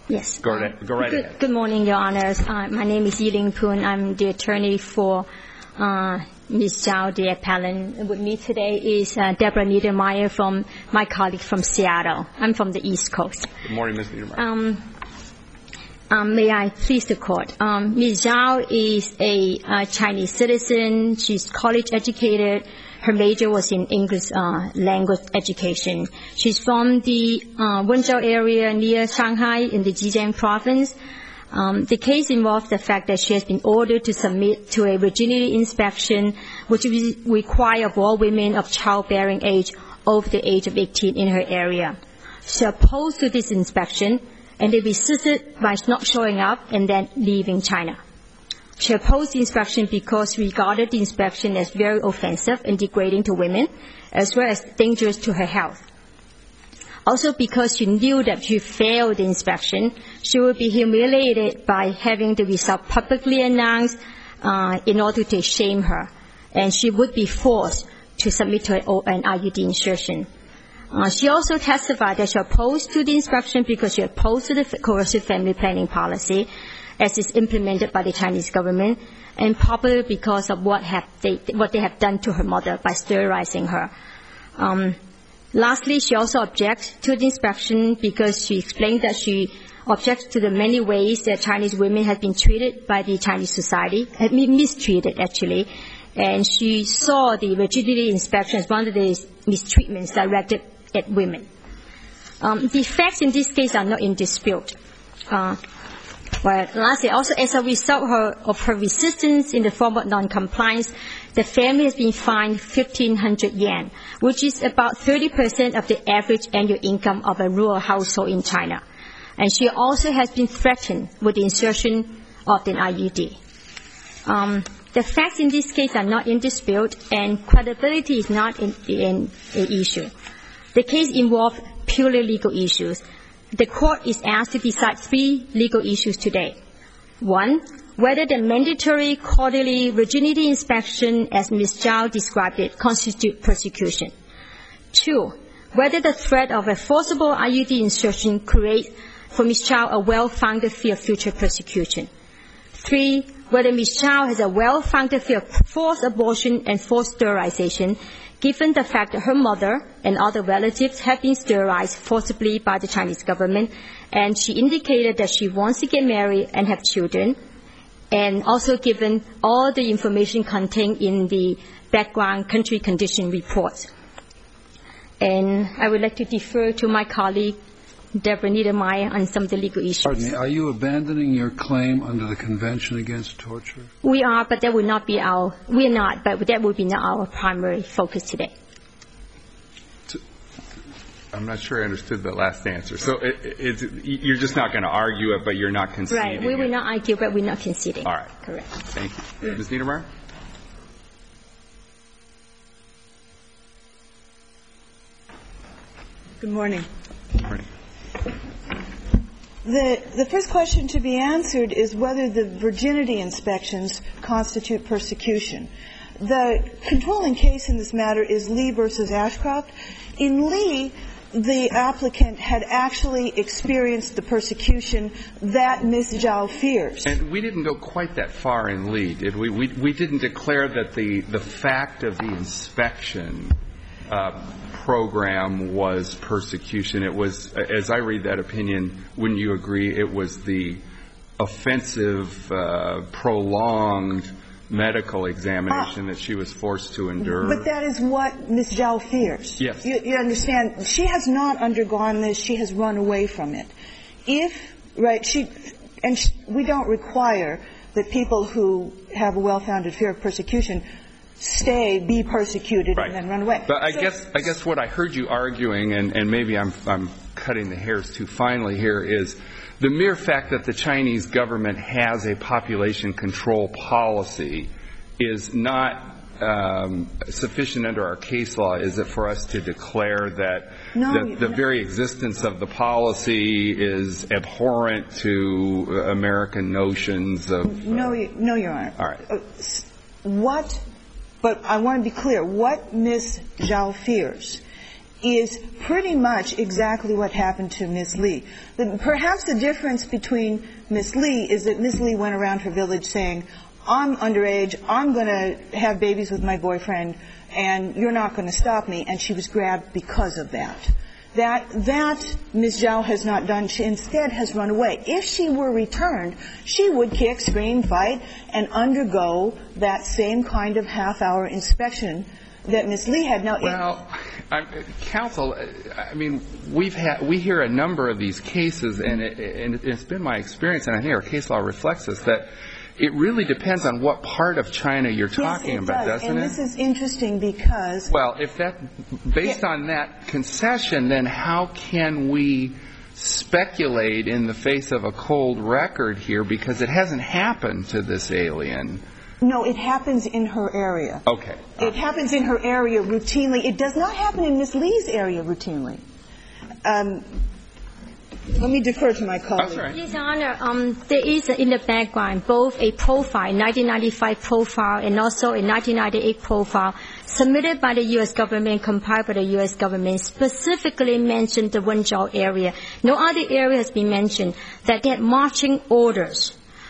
Yes. Go right ahead. Good morning, Your Honors. My name is Yiling Poon. I'm the attorney for Ms. Zhao, the appellant. With me today is Deborah Niedermeyer, from my colleague from Seattle. I'm from the East Coast. Good morning, Ms. Niedermeyer. May I please the court? Ms. Zhao is a Chinese citizen. She's college educated. Her major was in English language education. She's from the Wenzhou area near Shanghai in the Zhejiang province. The case involves the fact that she has been ordered to submit to a virginity inspection, which will require of all women of childbearing age over the age of 18 in her area. She opposed to this inspection, and they resisted by not showing up and then leaving China. She opposed the inspection because she regarded the inspection as very offensive and degrading to women, as well as dangerous to her health. Also because she knew that if she failed the inspection, she would be humiliated by having the result publicly announced in order to shame her, and she would be forced to submit to an IUD insertion. She also testified that she opposed to the inspection because she opposed to the coercive family planning policy as is implemented by the Chinese government, and probably because of what they have done to her mother by sterilizing her. Lastly, she also objects to the inspection because she explained that she objects to the many ways that Chinese women have been treated by the Chinese society, mistreated actually, and she saw the virginity inspection as one of the mistreatments directed at women. The facts in this case are not in dispute. Lastly, also as a result of her resistance in the form of non-compliance, the family has been fined 1,500 yen, which is about 30% of the average annual income of a rural household in China. And she also has been threatened with the insertion of an IUD. The facts in this case are not in dispute, and credibility is not an issue. The case involves purely legal issues. The court is asked to decide 3 legal issues today. 1, whether the mandatory quarterly virginity inspection, as Ms. Zhao described it, constitutes persecution. 2, whether the threat of a forcible IUD insertion creates for Ms. Zhao a well-founded fear of future persecution. 3, whether Ms. Zhao has a well-founded fear of forced abortion and forced sterilization, given the fact that her mother and other relatives have been sterilized forcibly by the Chinese government, and she indicated that she wants to get married and have children, and also given all the information contained in the background country condition reports. And I would like to defer to my colleague, Deborah Niedermeyer, on some of the legal issues. Pardon me, are you abandoning your claim under the Convention Against Torture? We are, but that would not be we're not, but that would be not our primary focus today. I'm not sure I understood the last answer. So you're just not going to argue it, but you're not conceding. Right, we will not argue, but we're not conceding. All right. Correct. Thank you. Ms. Niedermeyer? Good morning. Good morning. The first question to be answered is whether the virginity inspections constitute persecution. The controlling case in this matter is Lee versus Ashcroft. In Lee, the applicant had actually experienced the persecution that Ms. Zhao fears. And we didn't go quite that far in Lee, did we? We didn't declare that the fact of the inspection program was persecution. It was, as I read that opinion, wouldn't you agree, it was the offensive, prolonged medical examination that she was forced to endure. But that is what Ms. Zhao fears. Yes. You understand, she has not undergone this. She has run away from it. We don't require that people who have a well-founded fear of persecution be persecuted, right, and then run away. But I guess what I heard you arguing, and maybe I'm cutting the hairs too finely here, is the mere fact that the Chinese government has a population control policy is not sufficient under our case law, is it, for us to declare that the very existence of the policy is abhorrent to American notions of... No, Your Honor. All right. But I want to be clear. What Ms. Zhao fears is pretty much exactly what happened to Ms. Lee. Perhaps the difference between Ms. Lee is that Ms. Lee went around her village saying, I'm underage, I'm going to have babies with my boyfriend, and you're not going to stop me, and she was grabbed because of that. That Ms. Zhao has not done. She instead has run away. If she were returned, she would kick, scream, fight, and undergo that same kind of half-hour inspection that Ms. Lee had. Now, well, counsel, I mean, we hear a number of these cases, and it's been my experience, and I think our case law reflects this, that it really depends on what part of China you're talking about, doesn't it? And this is interesting because... Well, based on that concession, then how can we speculate in the face of a cold record here, because it hasn't happened to this alien? No, it happens in her area. Okay. It happens in her area routinely. It does not happen in Ms. Lee's area routinely. Let me defer to my colleague. That's right. Yes, Your Honor. There is in the background both a profile, 1995 profile, and also a 1998 profile submitted by the U.S. government, compiled by the U.S. government, specifically mentioned the Wenzhou area. No other area has been mentioned. That they had marching orders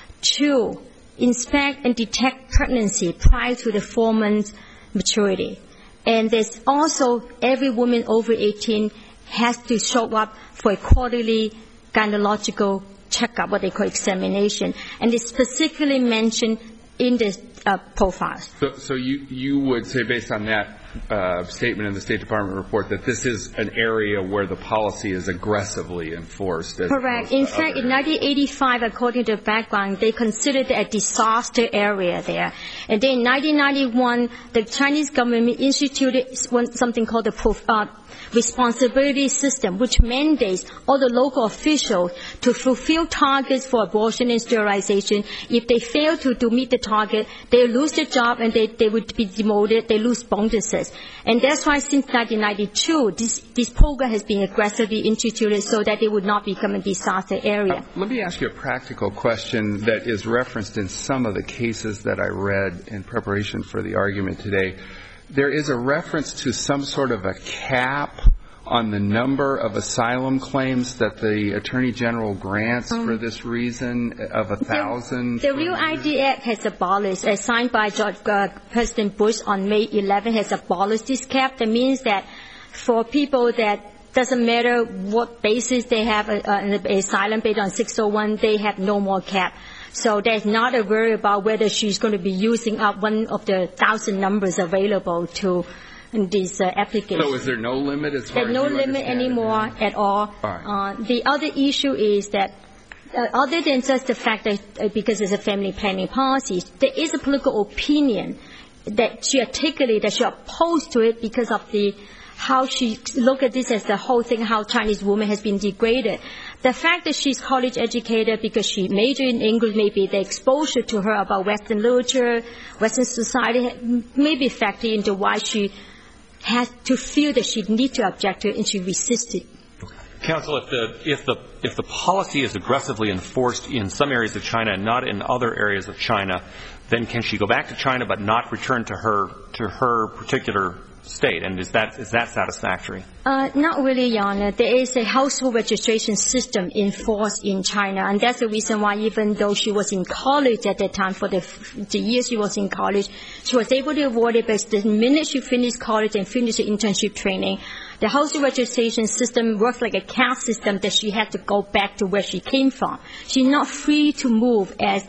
to inspect and detect pregnancy prior to the 4 months maturity. And there's also every woman over 18 has to show up for a quarterly gynecological checkup, what they call examination. And it's specifically mentioned in the profiles. So you would say, based on that statement in the State Department report, that this is an area where the policy is aggressively enforced? Correct. In fact, in 1985, according to the background, they considered it a disaster area there. And then in 1991, the Chinese government instituted something called the responsibility system, which mandates all the local officials to fulfill targets for abortion and sterilization. If they fail to meet the target, they lose their job and they would be demoted. They lose bonuses. And that's why since 1992, this program has been aggressively instituted so that it would not become a disaster area. Let me ask you a practical question that is referenced in some of the cases that I read in preparation for the argument today. There is a reference to some sort of a cap on the number of asylum claims that the Attorney General grants for this reason of 1,000. The Real ID Act has abolished, signed by President Bush on May 11, has abolished this cap. That means that for people that doesn't matter what basis they have an asylum based on 601, they have no more cap. So there's not a worry about whether she's going to be using up one of the 1,000 numbers available to these applications. So is there no limit as far as you There's no limit anymore at all. The other issue is that other than just the fact that because it's a family planning policy, there is a political opinion that she articulated that she opposed to it because of how she look at this as the whole thing, how Chinese woman has been degraded. The fact that she's college educated because she majored in English, maybe the exposure to her about Western literature, Western society, maybe factor into why she has to feel that she needs to object to it and she resisted. Counsel, if the policy is aggressively enforced in some areas of China and not in other areas of China, then can she go back to China but not return to her particular state? And is that satisfactory? Not really, Your Honor. There is a household registration system enforced in China, and that's the reason why even though she was in college at that time, for the years she was in college, she was able to avoid it, but the minute she finished college and finished the internship training, the household registration system worked like a caste system that she had to go back to where she came from. She's not free to move as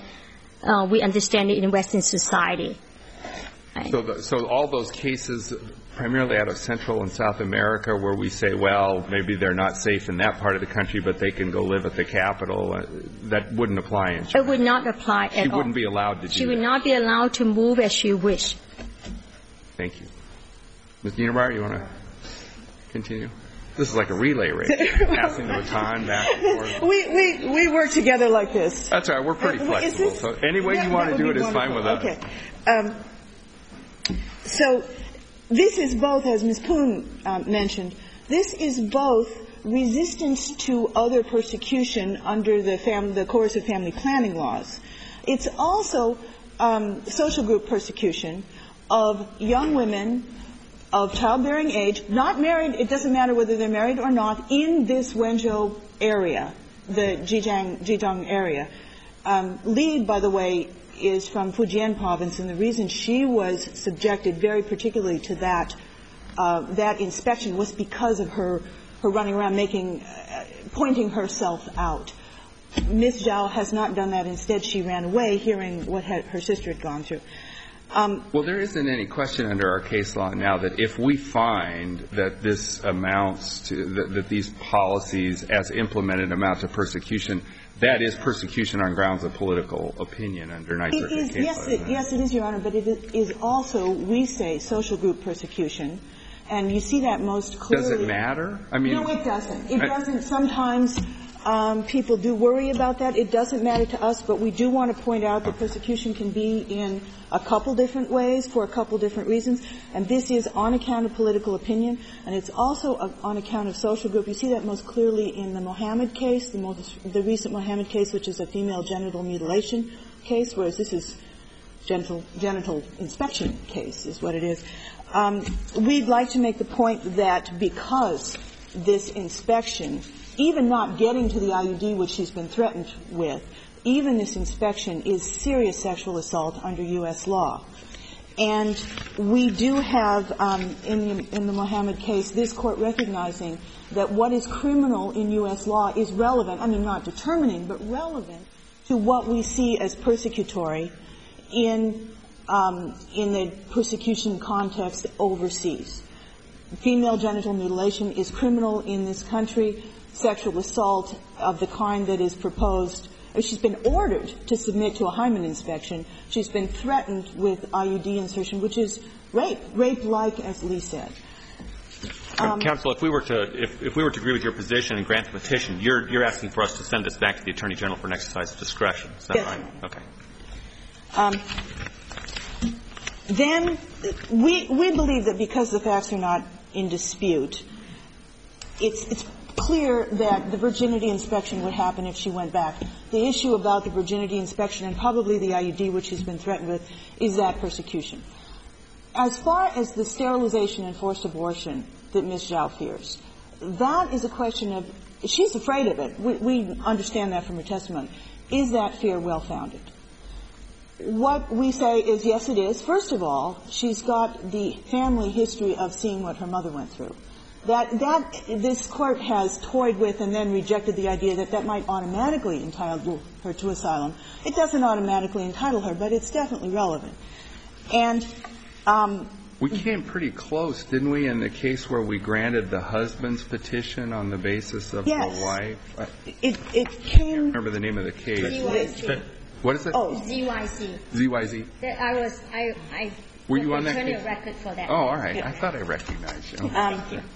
we understand it in Western society. So all those cases, primarily out of Central and South America, where we say, well, maybe they're not safe in that part of the country, but they can go live at the capital, that wouldn't apply in China. It would not apply at all. She wouldn't be allowed to do that. She would not be allowed to move as she wished. Thank you. Ms. Niedermeyer, you want to continue? This is like a relay race, passing the baton back and forth. We work together like this. That's all right. We're pretty flexible. So any way you want to do it is fine with us. Okay. So this is both, as Ms. Poon mentioned, this is both resistance to other persecution under the coercive family planning laws. It's also social group persecution of young women of childbearing age, not married, it doesn't matter whether they're married or not, in this Wenzhou area, the Zhejiang area. Li, by the way, is from Fujian province, and the reason she was subjected very particularly to that inspection was because of her running around pointing herself out. Ms. Zhao has not done that. Instead, she ran away, hearing what her sister had gone through. Well, there isn't any question under our case law now that if we find that this amounts to that these policies as implemented amount to persecution, that is persecution on grounds of political opinion under Ninth Circuit case law. Yes, it is, Your Honor, but it is also, we say, social group persecution. And you see that most clearly. Does it matter? I mean, no, it doesn't. It doesn't. Sometimes people do worry about that. It doesn't matter to us, but we do want to point out that persecution can be in a couple different ways for a couple different reasons. And this is on account of political opinion, and it's also on account of social group. You see that most clearly in the Mohammed case, the recent Mohammed case, which is a female genital mutilation case, whereas this is genital inspection case is what it is. We'd like to make the point that because this inspection, even not getting to the IUD which she's been threatened with, even this inspection is serious sexual assault under U.S. law. And we do have, in the Mohammed case, this Court recognizing that what is criminal in U.S. law is relevant, I mean not determining, but relevant to what we see as persecutory in the persecution context overseas. Female genital mutilation is criminal in this country. Sexual assault of the kind that is proposed, she's been ordered to submit to a hymen inspection. She's been threatened with IUD insertion, which is rape-like, as Lee said. Counsel, if we were to agree with your position and grant the petition, you're asking for us to send this back to the Attorney General for an exercise of discretion. Is that right? Okay. Then we believe that because the facts are not in dispute, it's clear that the virginity inspection would happen if she went back. The issue about the virginity inspection and probably the IUD, which she's been threatened with, is that persecution. As far as the sterilization and forced abortion that Ms. Zhao fears, that is a question of, she's afraid of it. We understand that from her testimony. Is that fear well-founded? What we say is, yes, it is. First of all, she's got the family history of seeing what her mother went through. That this Court has toyed with and then rejected the idea that might automatically entitle her to asylum. It doesn't automatically entitle her, but it's definitely relevant. And we came pretty close, didn't we, in the case where we granted the husband's petition on the basis of the wife? It came. I can't remember the name of the case. ZYZ. What is it? Oh, ZYZ. ZYZ. Were you on that case? A record for that. Oh, all right. I thought I recognized you. Thank you.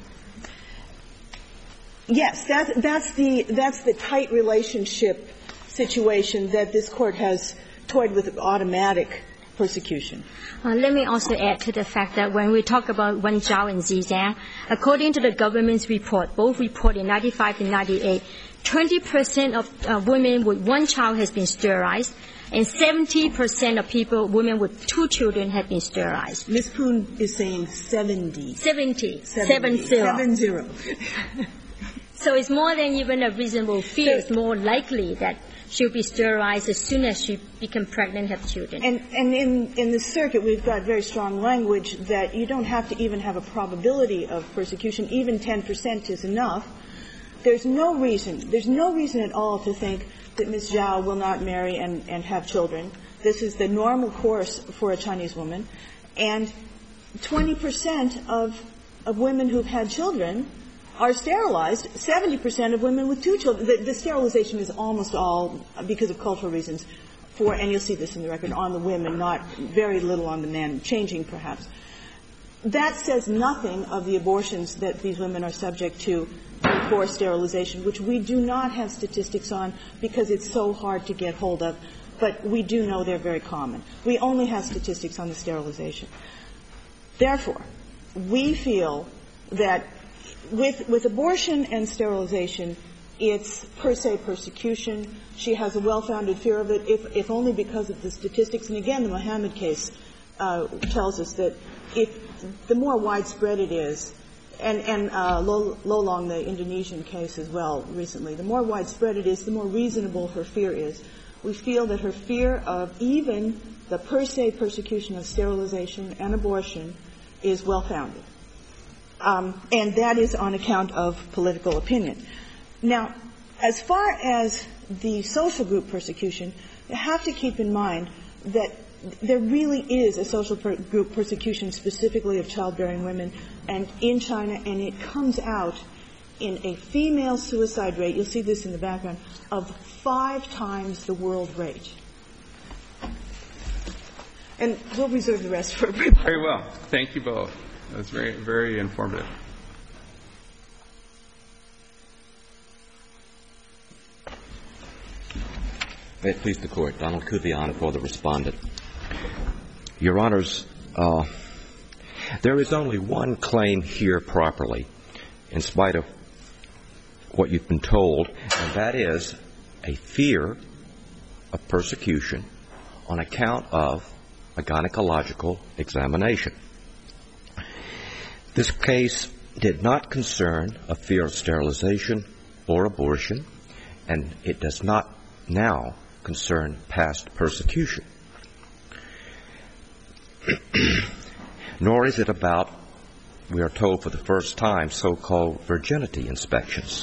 Yes, that's the tight relationship situation that this Court has toyed with automatic persecution. Let me also add to the fact that when we talk about Wenzhou and Zhejiang, according to the government's report, both report in 95 and 98, 20% of women with one child has been sterilized, and 70% of women with 2 children have been sterilized. Ms. Poon is saying 70. 70. 70. So it's more than even a reasonable fear. It's more likely that she'll be sterilized as soon as she becomes pregnant and have children. And in the circuit, we've got very strong language that you don't have to even have a probability of persecution. Even 10% is enough. There's no reason at all to think that Ms. Zhao will not marry and have children. This is the normal course for a Chinese woman. And 20% of women who've had children are sterilized. 70% of women with 2 children. The sterilization is almost all, because of cultural reasons, and you'll see this in the record, on the women, not very little on the men, changing perhaps. That says nothing of the abortions that these women are subject to before sterilization, which we do not have statistics on because it's so hard to get hold of, but we do know they're very common. We only have statistics on the sterilization. Therefore, we feel that with abortion and sterilization, it's per se persecution. She has a well-founded fear of it, if only because of the statistics. And again, the Mohammed case tells us that the more widespread it is, and Lolong, the Indonesian case as well recently, the more widespread it is, the more reasonable her fear is. We feel that her fear of even the per se persecution of sterilization and abortion is well-founded. And that is on account of political opinion. Now, as far as the social group persecution, you have to keep in mind that there really is a social group persecution specifically of childbearing women and in China, and it comes out in a female suicide rate, you'll see this in the background, of 5 times the world rate. And we'll reserve the rest for everybody. Very well. Thank you both. That was very, very informative. May it please the Court. Donald Kuviana for the respondent. Your Honors, there is only one claim here properly, in spite of what you've been told, and that is a fear of persecution on account of a gynecological examination. This case did not concern a fear of sterilization or abortion, and it does not now concern past persecution. Nor is it about, we are told for the first time, so-called virginity inspections.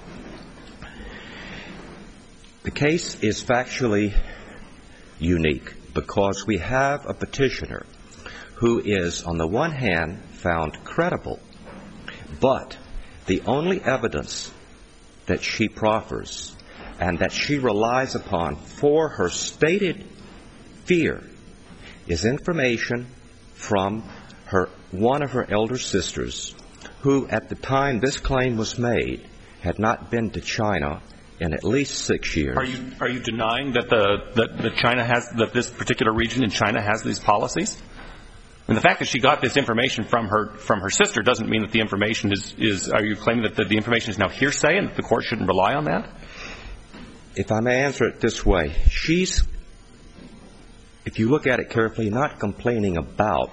The case is factually unique because we have a petitioner who is, on the one hand, found credible, but the only evidence that she proffers and that she relies upon for her stated fear is information from one of her elder sisters who, at the time this claim was made, had not been to China in at least 6 years. Are you denying that China has, that this particular region in China has these policies? And the fact that she got this information from her sister doesn't mean that the information is are you claiming that the information is now hearsay and that the court shouldn't rely on that? If I may answer it this way, she's, if you look at it carefully, not complaining about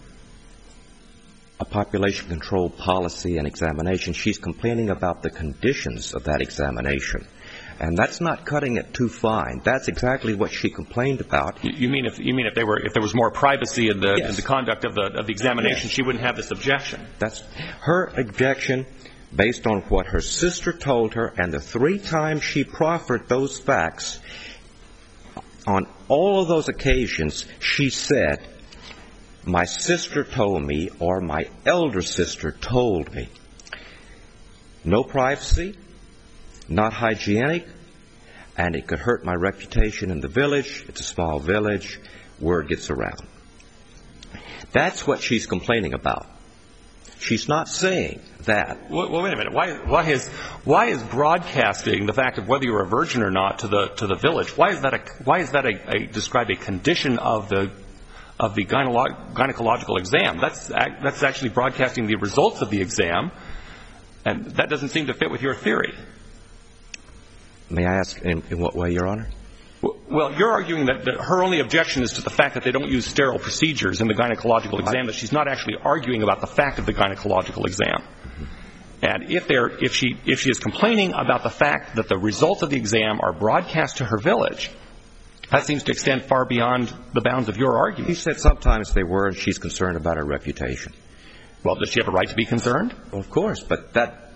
a population control policy and examination. She's complaining about the conditions of that examination. And that's not cutting it too fine. That's exactly what she complained about. You mean if there was more privacy in the, yes, in the conduct of the examination, yes, she wouldn't have this objection? That's her objection based on what her sister told her, and the 3 times she proffered those facts. On all of those occasions, she said, my sister told me, or my elder sister told me. No privacy, not hygienic, and it could hurt my reputation in the village. It's a small village. Word gets around. That's what she's complaining about. She's not saying that. Well, wait a minute. Why is broadcasting the fact of whether you're a virgin or not to the village? Why is that describe a condition of the gynecological exam? That's actually broadcasting the results of the exam, and that doesn't seem to fit with your theory. May I ask in what way, Your Honor? Well, you're arguing that her only objection is to the fact that they don't use sterile procedures in the gynecological exam, that she's not actually arguing about the fact of the gynecological exam. And if she is complaining about the fact that the results of the exam are broadcast to her village, that seems to extend far beyond the bounds of your argument. He said sometimes they were, and she's concerned about her reputation. Well, does she have a right to be concerned? Well, of course, but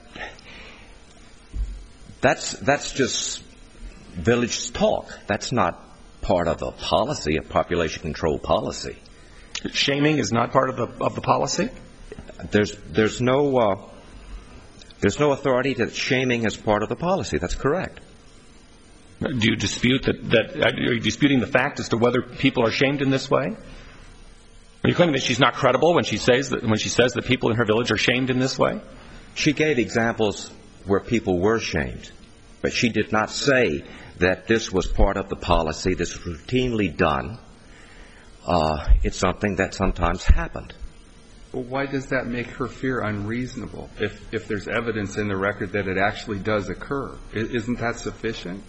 that's just village talk. That's not part of a policy, a population control policy. Shaming is not part of the policy? There's no authority that shaming is part of the policy. That's correct. Do you dispute that? Are you disputing the fact as to whether people are shamed in this way? Are you claiming that she's not credible when she says that people in her village are shamed in this way? She gave examples where people were shamed, but she did not say that this was part of the policy. This is routinely done. It's something that sometimes happened. Well, why does that make her fear unreasonable if there's evidence in the record that it actually does occur? Isn't that sufficient?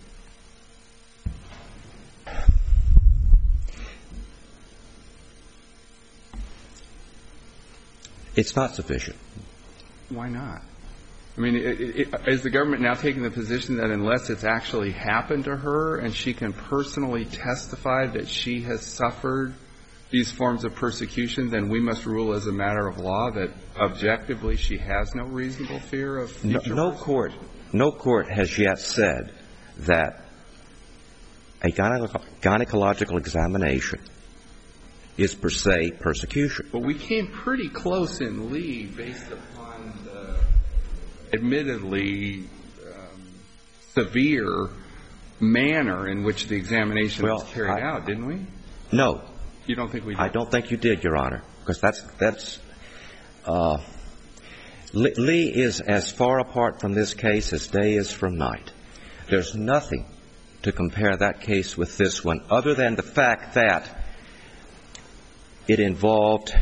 It's not sufficient. Why not? I mean, is the government now taking the position that unless it's actually happened to her and she can personally testify that she has suffered these forms of persecution, then we must rule as a matter of law that objectively she has no reasonable fear of future persecution? No court has yet said that a gynecological examination is per se persecution. But we came pretty close in Lee based upon the admittedly severe manner in which the examination was carried out, didn't we? No. You don't think we did? I don't think you did, Your Honor, because that's Lee is as far apart from this case as day is from night. There's nothing to compare that case with this one other than the fact that it involved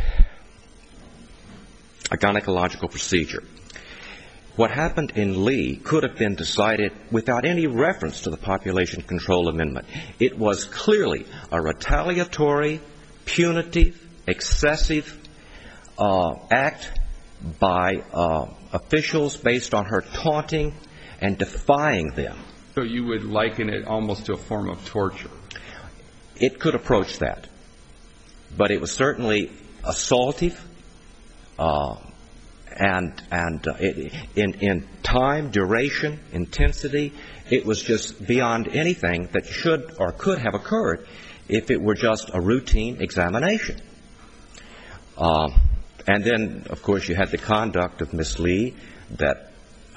a gynecological procedure. What happened in Lee could have been decided without any reference to the Population Control Amendment. It was clearly a retaliatory, punitive, excessive act by officials based on her taunting and defying them. So you would liken it almost to a form of torture? It could approach that. But it was certainly assaultive, and in time, duration, intensity, it was just beyond anything that should or could have occurred if it were just a routine examination. And then, of course, you had the conduct of Miss Lee that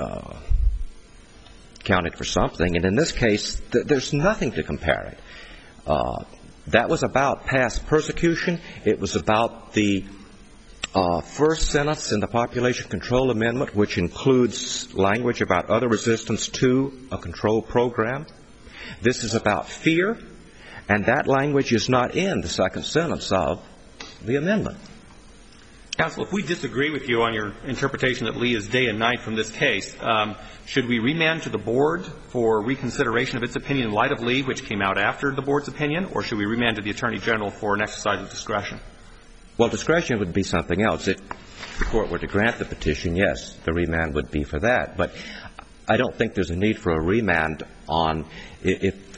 counted for something. And in this case, there's nothing to compare it. That was about past persecution. It was about the first sentence in the Population Control Amendment, which includes language about other resistance to a control program. This is about fear, and that language is not in the second sentence of the amendment. Counsel, if we disagree with you on your interpretation that Lee is day and night from this case, should we remand to the board for reconsideration of its opinion in light of Lee, which came out after the board's opinion, or should we remand to the Attorney General for an exercise of discretion? Well, discretion would be something else. If the court were to grant the petition, yes, the remand would be for that. But I don't think there's a need for a remand on if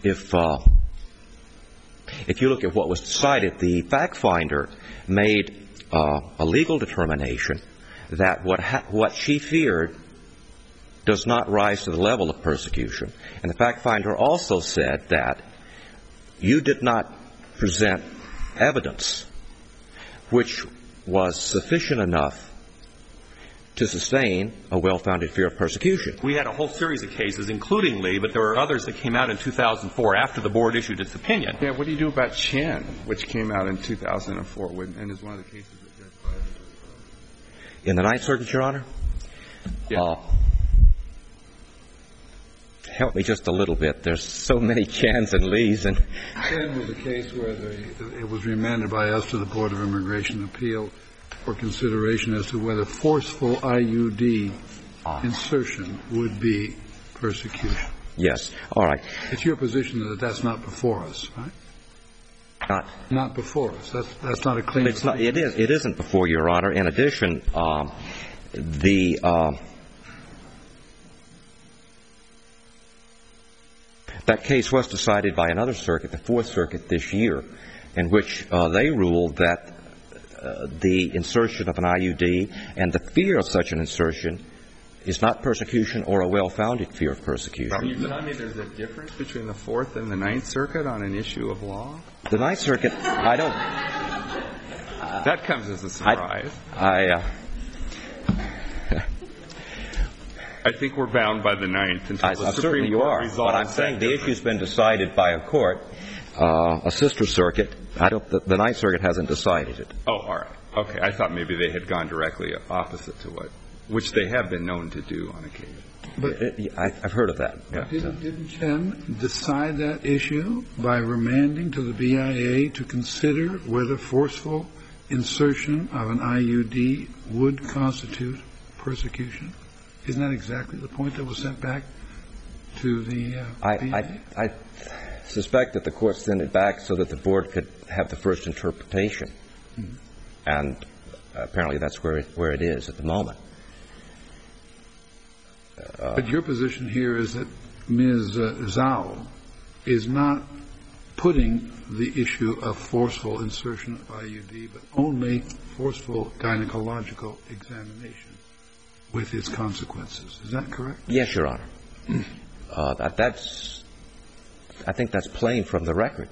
you look at what was decided, the fact finder made a legal determination that what she feared does not rise to the level of persecution. And the fact finder also said that you did not present evidence which was sufficient enough to sustain a well-founded fear of persecution. We had a whole series of cases, including Lee, but there were others that came out in 2004 after the board issued its opinion. Yeah, what do you do about Chen, which came out in 2004 and is one of the cases that Judge Biden referred? In the Ninth Circuit, Your Honor? Yeah. Help me just a little bit. There's so many Chens and Lees. And Chen was a case where it was remanded by us to the Board of Immigration Appeal for consideration as to whether forceful IUD insertion would be persecution. Yes. All right. It's your position that that's not before us, right? Not before us. That's not a claim. It's not. It is. It isn't before, Your Honor. In addition, that case was decided by another circuit, the Fourth Circuit, this year, in which they ruled that the insertion of an IUD and the fear of such an insertion is not persecution or a well-founded fear of persecution. Can you tell me there's a difference between the Fourth and the Ninth Circuit on an issue of law? The Ninth Circuit, I don't. That comes as a surprise. I think we're bound by the Ninth until the Supreme Court resolves. But I'm saying the issue's been decided by a court, a sister circuit. The Ninth Circuit hasn't decided it. Oh, all right. Okay. I thought maybe they had gone directly opposite to which they have been known to do on occasion. But I've heard of that. Yeah. Didn't Chen decide that issue by remanding to the BIA to consider whether forceful insertion of an IUD would constitute persecution? Isn't that exactly the point that was sent back to the BIA? I suspect that the court sent it back so that the board could have the first interpretation. And Apparently that's where it is at the moment. But your position here is that Ms. Zhao is not putting the issue of forceful insertion of IUD, but only forceful gynecological examination with its consequences. Is that correct? Yes, Your Honor. I think that's plain from the record.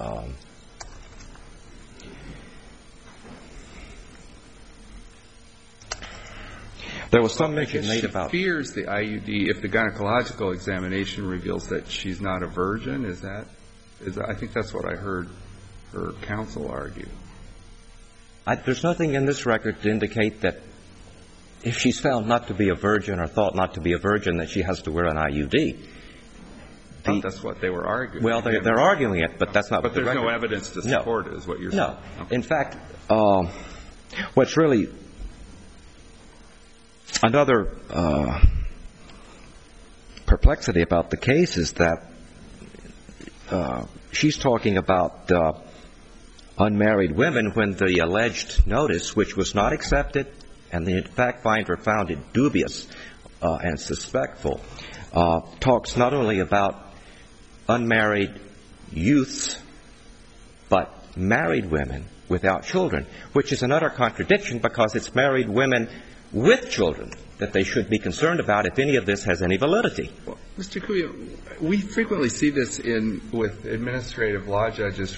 There was some mention made about... She fears the IUD if the gynecological examination reveals that she's not a virgin. I think that's what I heard her counsel argue. There's nothing in this record to indicate that if she's found not to be a virgin or thought not to be a virgin, that she has to wear an IUD. That's what they were arguing. Well, they're arguing it, but that's not what the record... But there's no evidence to support it, is what you're saying. No. Okay. In fact, what's really another perplexity about the case is that she's talking about unmarried women when the alleged notice, which was not accepted, and the fact finder found it dubious and suspectful, talks not only about unmarried youths, but married women without children, which is another contradiction because it's married women with children that they should be concerned about if any of this has any validity. Well, Mr. Kuya, we frequently see this with administrative law judges.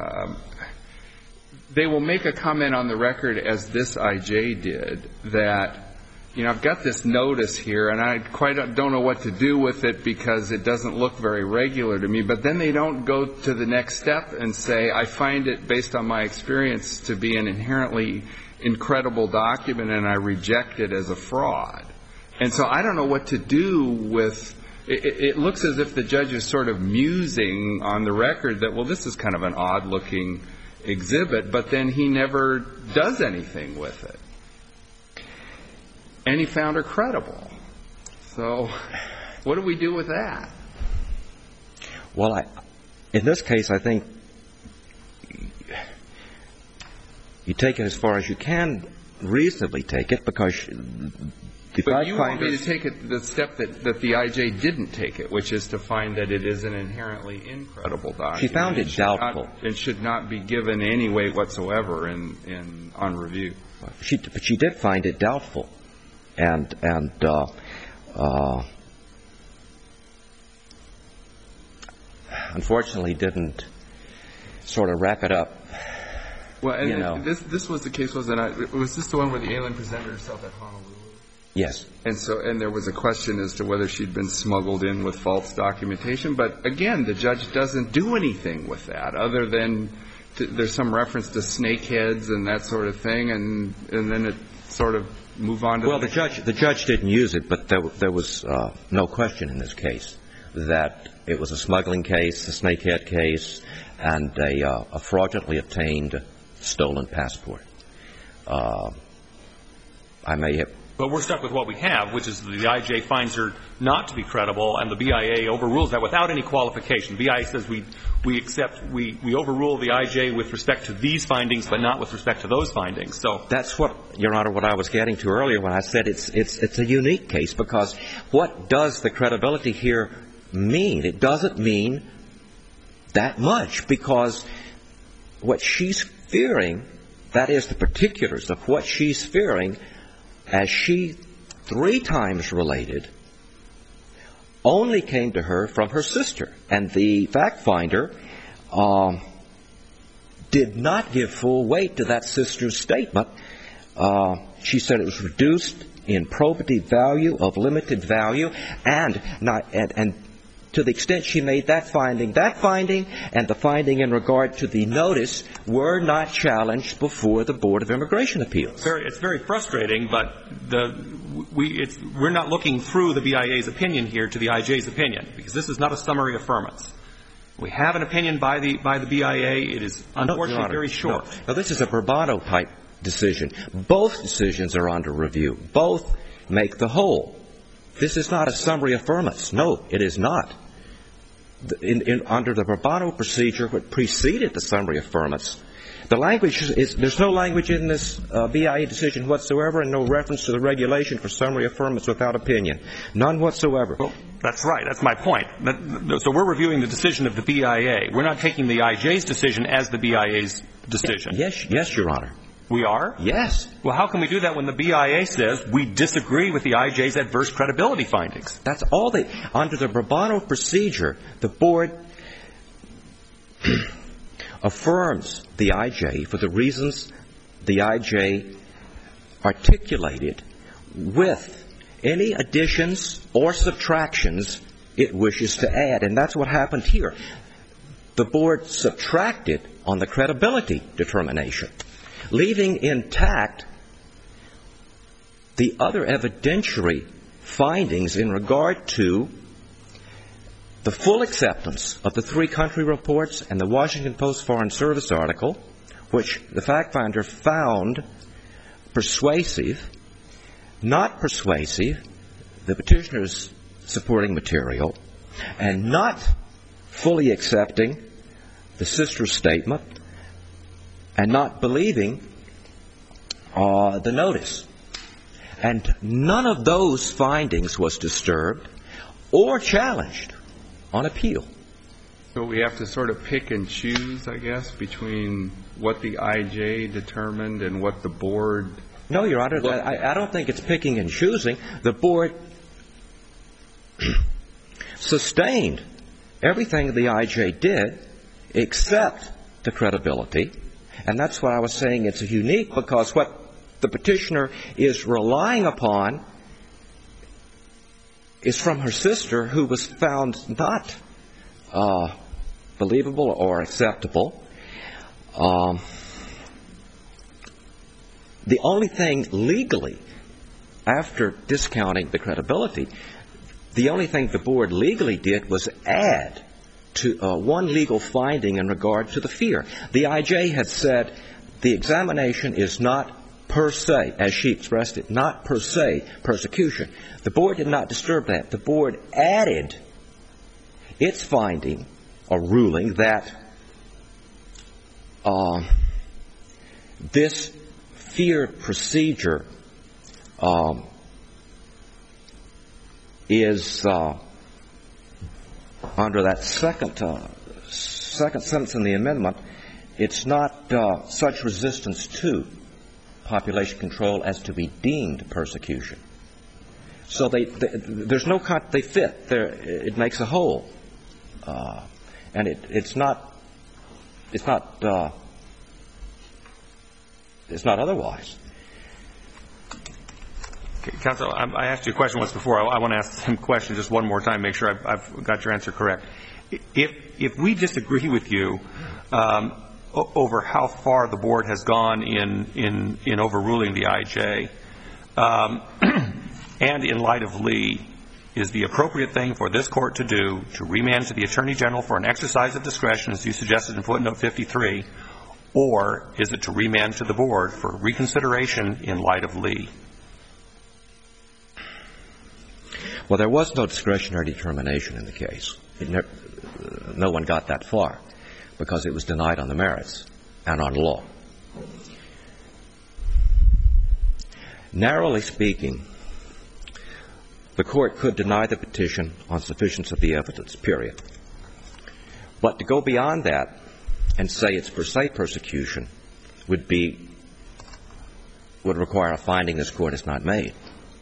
They will make a comment on the record, as this I.J. did, that, I've got this notice here, and I quite don't know what to do with it because it doesn't look very regular to me. But then they don't go to the next step and say, I find it, based on my experience, to be an inherently incredible document, and I reject it as a fraud. And so I don't know what to do with it. It looks as if the judge is sort of musing on the record that, well, this is kind of an odd-looking exhibit, but then he never does anything with it. And he found her credible. So what do we do with that? Well, in this case, I think you take it as far as you can reasonably take it, because but you want me to take it the step that the I.J. didn't take it, which is to find that it is an inherently incredible document. She found it doubtful. It should not be given any weight whatsoever on review. But she did find it doubtful. And unfortunately didn't sort of wrap it up. Well, and this was the case, wasn't it? Was this the one where the alien presented herself at Honolulu? Yes. And there was a question as to whether she'd been smuggled in with false documentation. But again, the judge doesn't do anything with that, other than there's some reference to snakeheads and that sort of thing, and then it sort of move on to the judge didn't use it, but there was no question in this case that it was a smuggling case, a snakehead case, and a fraudulently obtained stolen passport. I may have... But we're stuck with what we have, which is the I.J. finds her not to be credible, and the BIA overrules that without any qualification. The BIA says we overrule the I.J. with respect to these findings, but not with respect to those findings. So that's what, Your Honor, what I was getting to earlier when I said it's a unique case, because what does the credibility here mean? It doesn't mean that much, because what she's fearing, that is the particulars of what she's fearing, as she 3 times related, only came to her from her sister. And the fact finder did not give full weight to that sister's statement. She said it was reduced in probative value, of limited value, and to the extent she made that finding and the finding in regard to the notice were not challenged before the Board of Immigration Appeals. It's very frustrating, but we're not looking through the BIA's opinion here to the IJ's opinion, because this is not a summary affirmance. We have an opinion by the BIA. It is unfortunately very short. No, this is a Bourbano-type decision. Both decisions are under review. Both make the whole. This is not a summary affirmance. No, it is not. under the Bourbon procedure, what preceded the summary affirmance, the language is, there's no language in this BIA decision whatsoever, and no reference to the regulation for summary affirmance without opinion. None whatsoever. Well, that's right. That's my point. So we're reviewing the decision of the BIA. We're not taking the IJ's decision as the BIA's decision. Yes, Your Honor. We are? Yes. Well, how can we do that when the BIA says we disagree with the IJ's adverse credibility findings? That's all they, under the Bourbon procedure, the board affirms the IJ for the reasons the IJ articulated, with any additions or subtractions it wishes to add. And that's what happened here. The board subtracted on the credibility determination, leaving intact the other evidentiary findings in regard to the full acceptance of the 3 country reports and the Washington Post Foreign Service article, which the fact finder found persuasive, not persuasive, the petitioner's supporting material, and not fully accepting the sister's statement, and not believing the notice. And none of those findings was disturbed or challenged on appeal. So we have to sort of pick and choose, I guess, between what the IJ determined and what the board... No, Your Honor, I don't think it's picking and choosing. The board sustained everything the IJ did except the credibility. And that's what I was saying. It's unique because what the petitioner is relying upon is from her sister, who was found not believable or acceptable. The only thing legally, after discounting the credibility, the only thing the board legally did was add to one legal finding in regard to the fear. The IJ had said the examination is not per se, as she expressed it, not per se persecution. The board did not disturb that. The board added its finding or ruling that this fear procedure is under that second sentence in the amendment, it's not such resistance to population control as to be deemed persecution. So there's no they fit. It makes a whole, and it's not otherwise. Okay, Counsel, I asked you a question once before. I want to ask the same question just one more time, make sure I've got your answer correct. If we disagree with you over how far the board has gone in overruling the IJ, and in light of Lee, is the appropriate thing for this court to do to remand to the Attorney General for an exercise of discretion, as you suggested in footnote 53, or is it to remand to the board for reconsideration in light of Lee? Well, there was no discretionary determination in the case. No one got that far because it was denied on the merits and on law. Narrowly speaking, the court could deny the petition on sufficiency of the evidence, period. But to go beyond that and say it's per se persecution would require a finding this court has not made.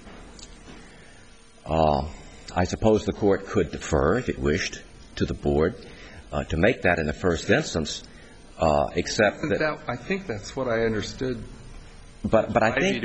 I suppose the court could defer, if it wished, to the board to make that in the first instance, except that... I think that's what I understood. But I think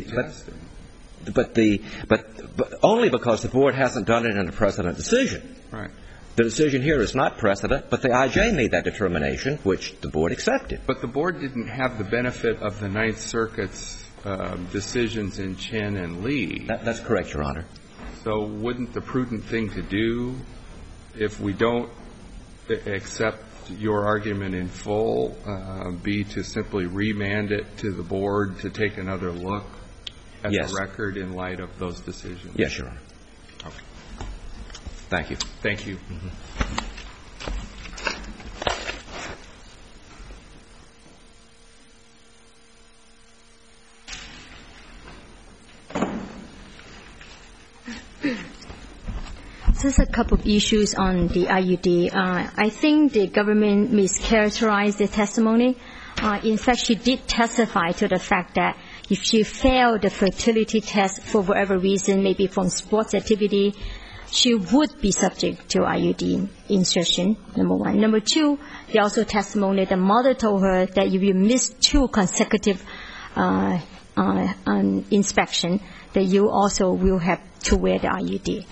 that but only because the board hasn't done it in a precedent decision. Right. The decision here is not precedent, but the IJ made that determination, which the board accepted. But the board didn't have the benefit of the Ninth Circuit's decisions in Chen and Lee. That's correct, Your Honor. So wouldn't the prudent thing to do, if we don't accept your argument in full, be to simply remand it to the board to take another look at the record in light of those decisions? Yes, Your Honor. Okay. Thank you. Thank you. Mm-hmm. Just a couple of issues on the IUD. I think the government mischaracterized the testimony. In fact, she did testify to the fact that if she failed the fertility test for whatever reason, maybe from sports activity, she would be subject to IUD insertion, number one. Number two, they also testimony the mother told her that if you miss 2 consecutive inspection, that you also will have to wear the IUD.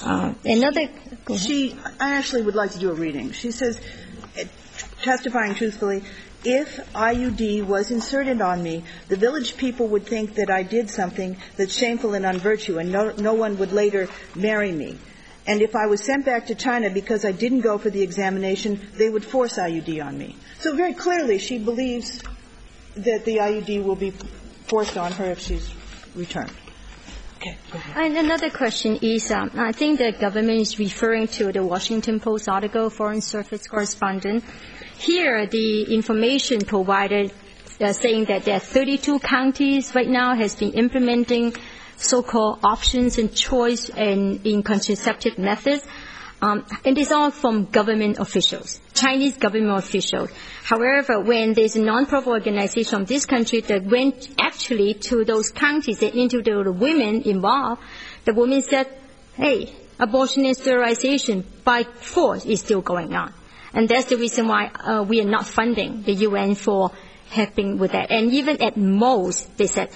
I actually would like to do a reading. She says, testifying truthfully, if IUD was inserted on me, the village people would think that I did something that's shameful and unvirtue, and no one would later marry me. And if I was sent back to China because I didn't go for the examination, they would force IUD on me. So very clearly she believes that the IUD will be forced on her if she's returned. Okay, go ahead. And another question is, I think the government is referring to the Washington Post article, Foreign Service Correspondent. Here, the information provided saying that there are 32 counties right now has been implementing so-called options and choice in contraceptive methods. And it's all from government officials, Chinese government officials. However, when there's a non-profit organization from this country that went actually to those counties and interviewed the women involved, the women said, hey, abortion and sterilization by force is still going on. And that's the reason why we are not funding the UN for helping with that. And even at most, they said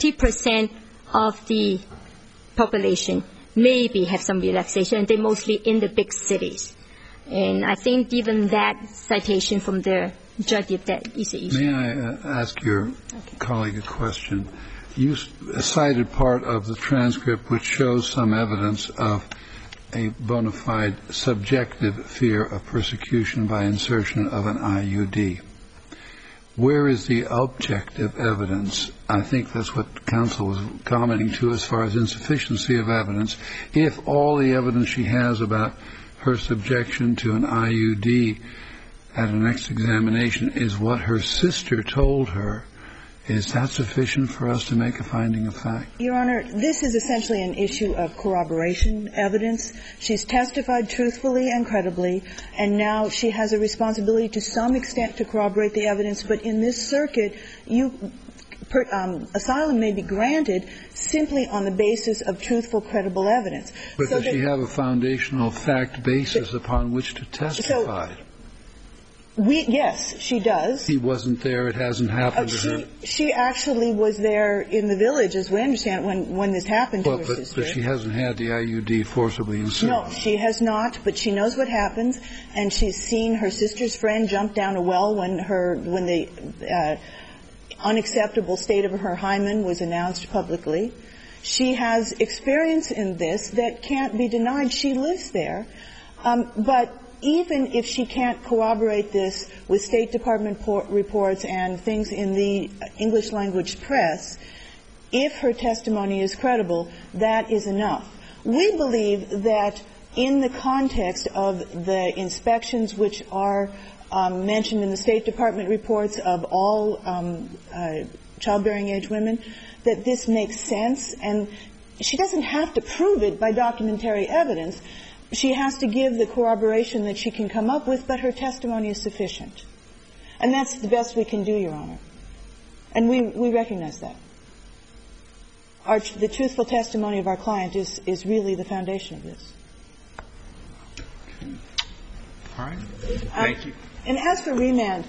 50% of the population maybe have some relaxation, and they're mostly in the big cities. And I think given that citation from the judge, if that is the issue. May I ask your colleague a question? You cited part of the transcript which shows some evidence of a bona fide subjective fear of persecution by insertion of an IUD. Where is the objective evidence? I think that's what counsel was commenting to as far as insufficiency of evidence. If all the evidence she has about her subjection to an IUD at an next examination is what her sister told her, is that sufficient for us to make a finding of fact? Your Honor, this is essentially an issue of corroboration evidence. She's testified truthfully and credibly, and now she has a responsibility to some extent to corroborate the evidence. But in this circuit, asylum may be granted simply on the basis of truthful, credible evidence. But does she have a foundational fact basis upon which to testify? Yes, she does. He wasn't there. It hasn't happened to her. She actually was there in the village, as we understand, when this happened to her sister. But she hasn't had the IUD forcibly inserted. No, she has not, but she knows what happens, and she's seen her sister's friend jump down a well when the unacceptable state of her hymen was announced publicly. She has experience in this that can't be denied. She lives there. But even if she can't corroborate this with State Department reports and things in the English language press, if her testimony is credible, that is enough. We believe that in the context of the inspections which are mentioned in the State Department reports of all childbearing age women, that this makes sense, and she doesn't have to prove it by documentary evidence. She has to give the corroboration that she can come up with, but her testimony is sufficient. And that's the best we can do, Your Honor. And we recognize that. The truthful testimony of our client is really the foundation of this. All right. Thank you. And as for remand,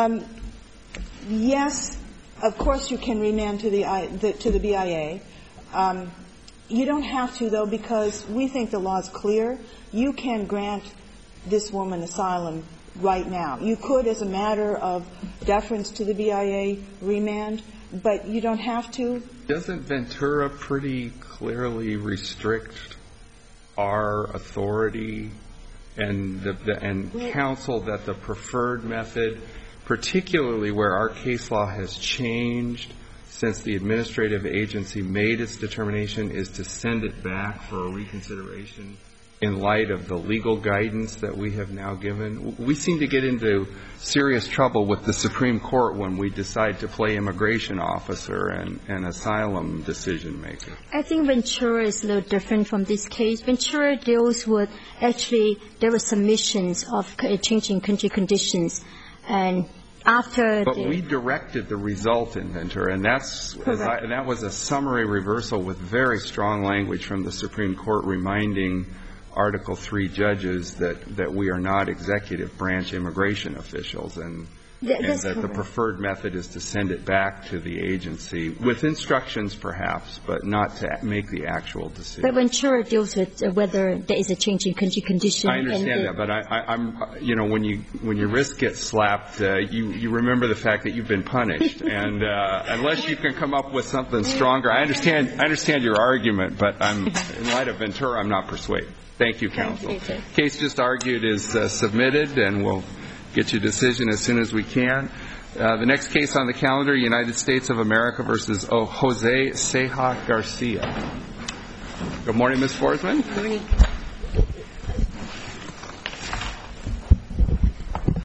yes, of course you can remand to the BIA. You don't have to, though, because we think the law is clear. You can grant this woman asylum right now. You could, as a matter of deference to the BIA, remand, but you don't have to. Doesn't Ventura pretty clearly restrict our authority and counsel that the preferred method, particularly where our case law has changed since the administrative agency made its determination, is to send it back for a reconsideration in light of the legal guidance that we have now given? We seem to get into serious trouble with the Supreme Court when we decide to play immigration officer and asylum decision maker. I think Ventura is a little different from this case. Ventura deals with, actually, there were submissions of changing country conditions, and after But we directed the result in Ventura, and that was a summary reversal with very strong language from the Supreme Court reminding Article III judges that we are not executive branch immigration officials, and that the preferred method is to send it back to the agency with instructions perhaps, but not to make the actual decision. But Ventura deals with whether there is a change in country condition. I understand that, but I'm when your wrist gets slapped, you remember the fact that you've been punished, and unless you can come up with something stronger, I understand your argument, but in light of Ventura, I'm not persuaded. Thank you, counsel. Case just argued is submitted, and we'll get you a decision as soon as we can. The next case on the calendar, United States of America versus Jose Ceja Garcia. Good morning, Ms. Forsman. Good morning.